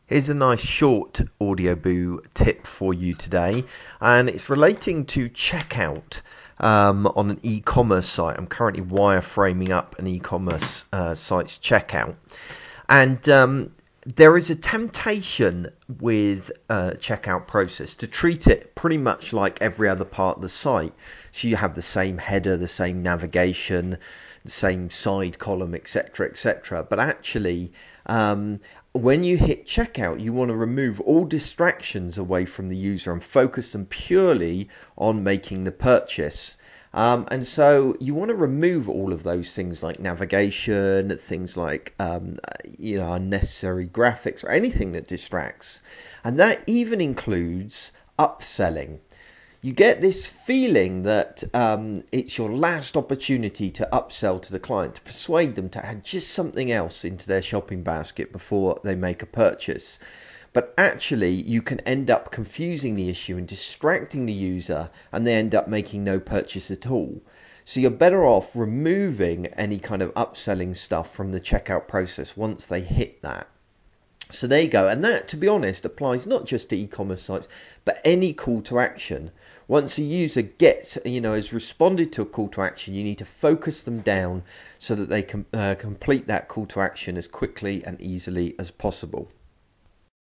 Here's a nice short Audioboo tip for you today, and it's relating to checkout on an e-commerce site. I'm currently wireframing up an e-commerce site's checkout, and there is a temptation with checkout process to treat it pretty much like every other part of the site. So you have the same header, the same navigation, the same side column, etc., etc. But actually, when you hit checkout, you want to remove all distractions away from the user and focus them purely on making the purchase. And so you want to remove all of those things like navigation, things like unnecessary graphics or anything that distracts. And that even includes upselling. You get this feeling that it's your last opportunity to upsell to the client, to persuade them to add just something else into their shopping basket before they make a purchase. But actually, you can end up confusing the issue and distracting the user, and they end up making no purchase at all. So you're better off removing any kind of upselling stuff from the checkout process once they hit that. So there you go. And that, to be honest, applies not just to e-commerce sites, but any call to action. Once a user has responded to a call to action, you need to focus them down so that they can complete that call to action as quickly and easily as possible.